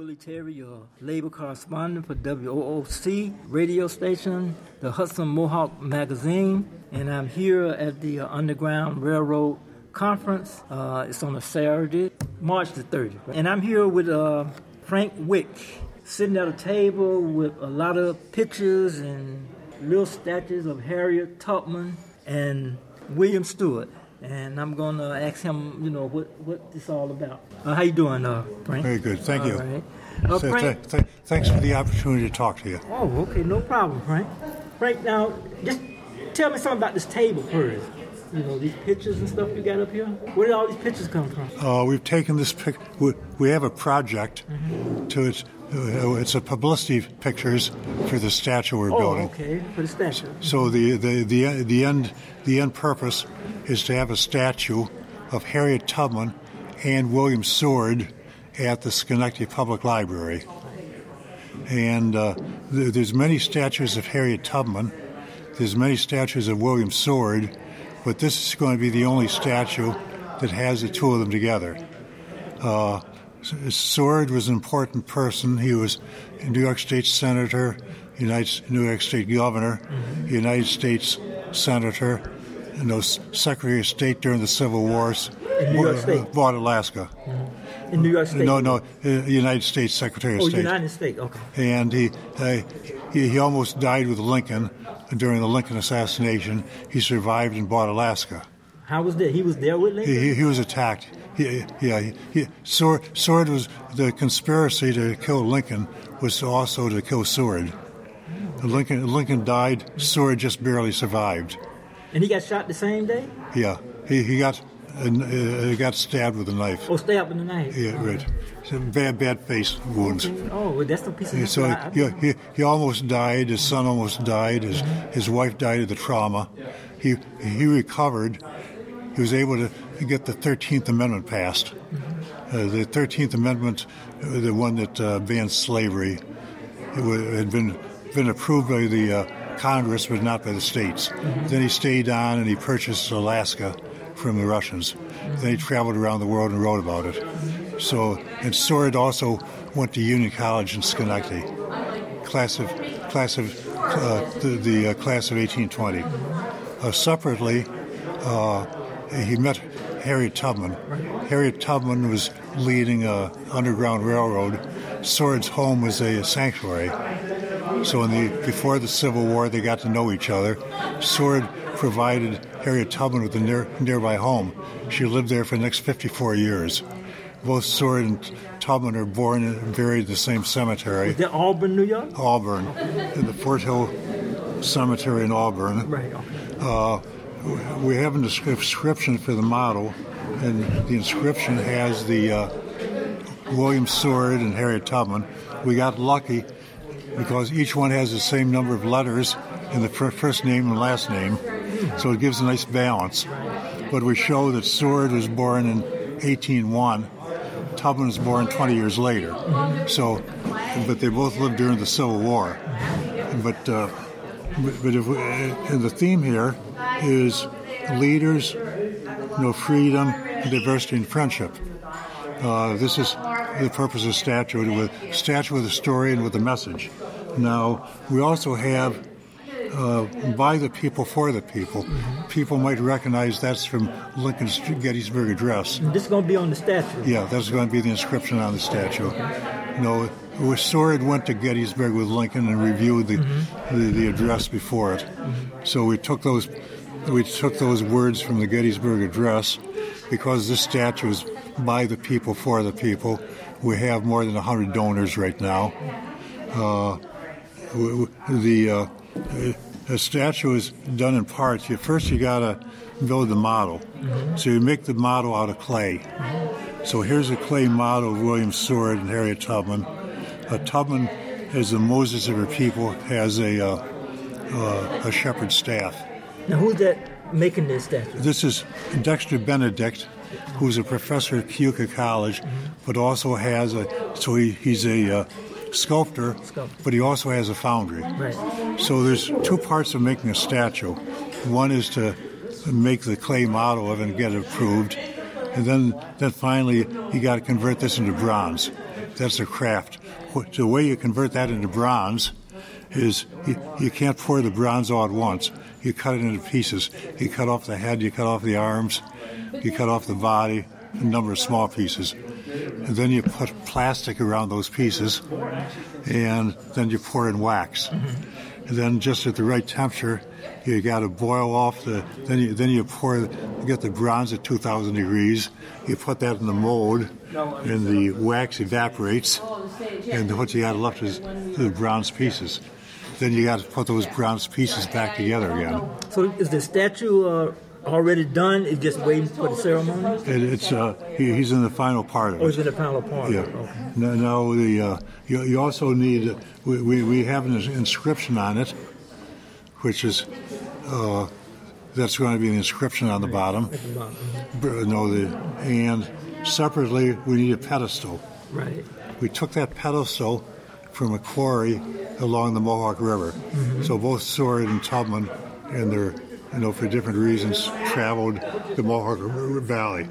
Willie Terry, your labor correspondent for WOOC radio station, the Hudson Mohawk Magazine, and I'm here at the Underground Railroad Conference. It's on a Saturday, March the 30th. And I'm here with Frank Wick, sitting at a table with a lot of pictures and little statues of Harriet Tubman and William Stewart. And I'm going to ask him, what this all about. How you doing, Frank? Very good, thank you. All right. Frank, thanks for the opportunity to talk to you. Oh, okay, no problem, Frank. Frank, now, just tell me something about this table first. These pictures and stuff you got up here. Where did all these pictures come from? We've taken this we have a project to it's a publicity pictures for the statue we're building. Oh, okay, for the statue. So the end purpose is to have a statue of Harriet Tubman and William Seward at the Schenectady Public Library. And there's many statues of Harriet Tubman. There's many statues of William Seward, but this is going to be the only statue that has the two of them together. Seward was an important person. He was a New York State Senator, New York State Governor, United States Senator, Secretary of State during the Civil Wars. In New York State? Bought Alaska. In New York State? No, United States Secretary of State. United States, okay. And he almost died with Lincoln during the Lincoln assassination. He survived and bought Alaska. How was that? He was there with Lincoln? He was attacked. Seward was the conspiracy to kill Lincoln was also to kill Seward. Lincoln died. Seward just barely survived. And he got shot the same day? Yeah, he got stabbed with a knife. Oh, stabbed with a knife. Yeah, right. Some bad face wounds. Okay. Oh, well, that's the piece of So he almost died. His son almost died. His wife died of the trauma. He recovered. He was able to get the 13th Amendment passed. The 13th Amendment, the one that banned slavery, had been approved by the Congress, but not by the states. Then he stayed on and he purchased Alaska from the Russians. Then he traveled around the world and wrote about it. And Seward also went to Union College in Schenectady, class of 1820. Separately, he met Harriet Tubman. Harriet Tubman was leading an Underground Railroad. Seward's home was a sanctuary. So before the Civil War, they got to know each other. Seward provided Harriet Tubman with a nearby home. She lived there for the next 54 years. Both Seward and Tubman are born and buried in the same cemetery. Is that Auburn, New York? Auburn, in the Fort Hill Cemetery in Auburn. Right. Okay. We have a inscription for the model, and the inscription has the William Seward and Harriet Tubman. We got lucky because each one has the same number of letters in the first name and last name, so it gives a nice balance. But we show that Seward was born in 1801, Tubman was born 20 years later. But they both lived during the Civil War. But and the theme here is leaders, freedom, diversity, and friendship. This is the purpose of the statue, with a story and with a message. Now, we also have by the people, for the people. People might recognize that's from Lincoln's Gettysburg Address. And this is going to be on the statue? Yeah, that's going to be the inscription on the statue. Seward went to Gettysburg with Lincoln and reviewed the address before it. So we took those words from the Gettysburg Address. Because this statue is by the people, for the people. We have more than 100 donors right now. The statue is done in parts. First, you got to build the model. So you make the model out of clay. So here's a clay model of William Seward and Harriet Tubman. Tubman, as the Moses of her people, has a shepherd's staff. Now, who's that making this statue? This is Dexter Benedict, who's a professor at Keuka College, but also has he's a sculptor, but he also has a foundry. Right. So there's two parts of making a statue. One is to make the clay model of it and get it approved, and then finally you got to convert this into bronze. that's a craft. The way you convert that into bronze is you can't pour the bronze all at once. You cut it into pieces. You cut off the head, you cut off the arms, you cut off the body, a number of small pieces. And then you put plastic around those pieces, and then you pour in wax. And then just at the right temperature, you got to boil off then you get the bronze at 2,000 degrees. You put that in the mold, and the wax evaporates, and what you got left is the bronze pieces. Then you got to put those bronze pieces back together again. So is the statue already done? It's just waiting for the ceremony? He's in the final part of it. Oh, he's in the final part. Yeah. Okay. Now you also need we have an inscription on it, which is that's going to be an inscription on the bottom. At the bottom. And separately we need a pedestal. Right. We took that pedestal from a quarry along the Mohawk River. So both Sword and Tubman, and they're for different reasons, traveled the Mohawk River Valley.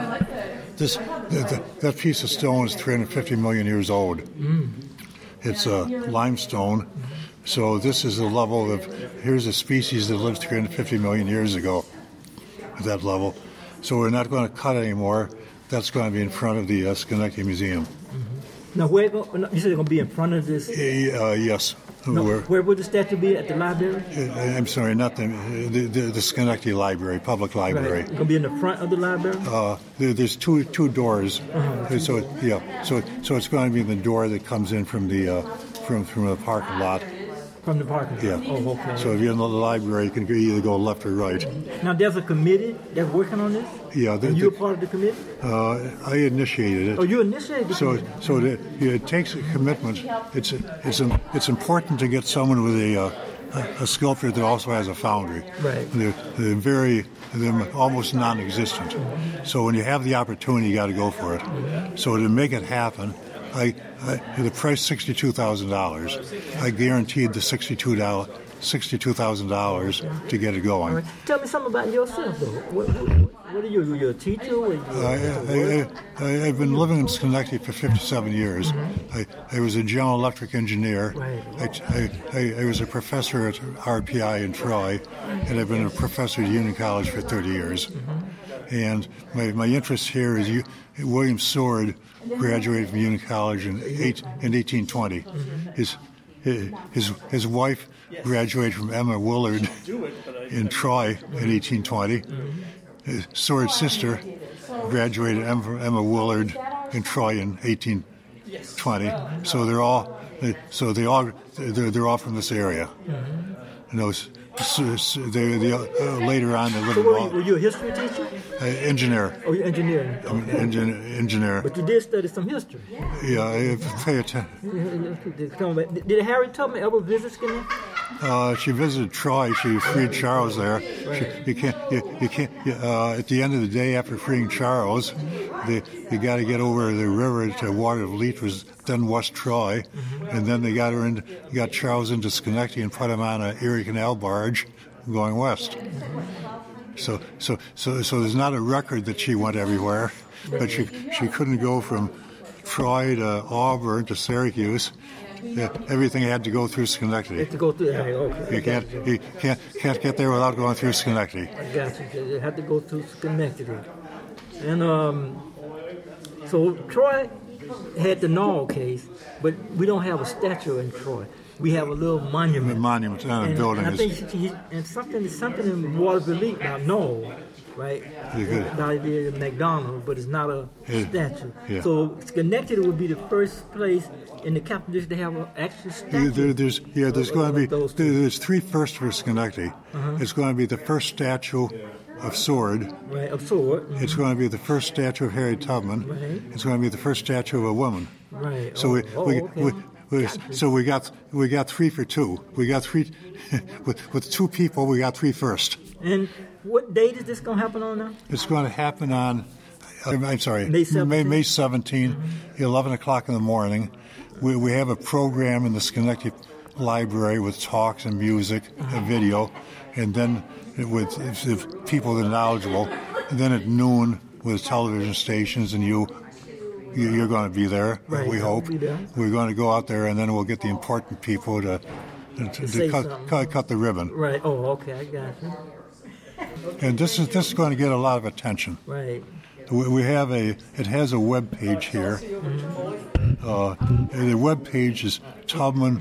That piece of stone is 350 million years old. It's limestone. So this is the level of, here's a species that lived 350 million years ago at that level. So we're not going to cut anymore. That's going to be in front of the Schenectady Museum. Now, you said it's going to be in front of this? Yes. No, where would the statue be? At the library? I'm sorry, not the Schenectady Library, public library. Right. It's going to be in the front of the library? There's two doors. So it's going to be the door that comes in from the parking lot. From the parking lot? Yeah. Oh, okay. So if you're in the library, you can either go left or right. Now, there's a committee that's working on this? Yeah. And you're part of the committee? I initiated it. Oh, you initiated it? So it takes a commitment. It's important to get someone with a sculptor that also has a foundry. Right. They're almost non-existent. So when you have the opportunity, you got to go for it. So to make it happen, the price $62,000. I guaranteed the $62,000 to get it going. Right. Tell me something about yourself, though. What are you? Are you a teacher? I've been living in Schenectady for 57 years. I was a general electric engineer. Right. I was a professor at RPI in Troy, and I've been a professor at Union College for 30 years. And my interest here is William Sword graduated from Union College in 1820. His wife graduated from Emma Willard in Troy in 1820. Sword's sister graduated Emma Willard in Troy in 1820. So they're all from this area. And those. Later on, they lived were you a history teacher? Engineer. Oh, you're engineer. Engineer. But you did study some history. Yeah, I pay attention. Did Harriet Tubman ever visit Schenectady? She visited Troy. She freed Charles there. Right. You can't. At the end of the day, after freeing Charles, you got to get over the river to Watervliet, was then West Troy, and then they got Charles into Schenectady and put him on an Erie Canal barge going west. So there's not a record that she went everywhere, but she couldn't go from Troy to Auburn to Syracuse. Everything had to go through Schenectady. Had to go through. Okay. You can't get there without going through Schenectady. I got you. You had to go through Schenectady. And so Troy had the Nall case, but we don't have a statue in Troy. We have a little monument. A monument on a building. And I think something in Watervliet about Nall, right? By the McDonald, but it's not a statue. Yeah. So Schenectady would be the first place in the capital district to have an actual statue. There's going to be there's three firsts for Schenectady. It's going to be the first statue of Sword. Right, of Sword. It's going to be the first statue of Harriet Tubman. Right. It's going to be the first statue of a woman. Right. So we got 3 for 2. We got 3 with 2 people. We got 3 first. And what date is this going to happen on now? It's going to happen on May 17, 11 o'clock in the morning. We have a program in the Schenectady Library with talks and music and video, and then with people that are knowledgeable, and then at noon with television stations and you you're going to be there, Right, we I'll hope. be there. We're going to go out there, and then we'll get the important people to say cut the ribbon. Right. Oh, okay. I got you. And this is going to get a lot of attention. Right. We have it has a web page here. The web page is Tubman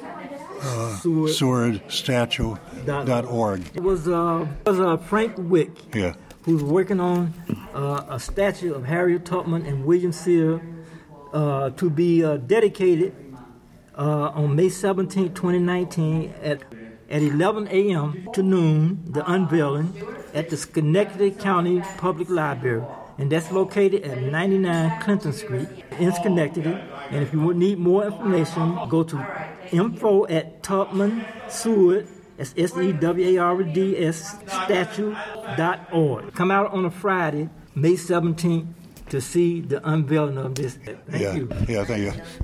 Seward Statue.org. It was Frank Wick, Yeah. who's working on a statue of Harriet Tubman and William Seward to be dedicated on May 17, 2019 at 11 a.m. to noon, the unveiling at the Schenectady County Public Library. And that's located at 99 Clinton Street in Schenectady. And if you need more information, go to info@TubmanSeward, that's SEWARDS, statue.org. Come out on a Friday, May 17th, to see the unveiling of this. Thank you. Yeah, thank you.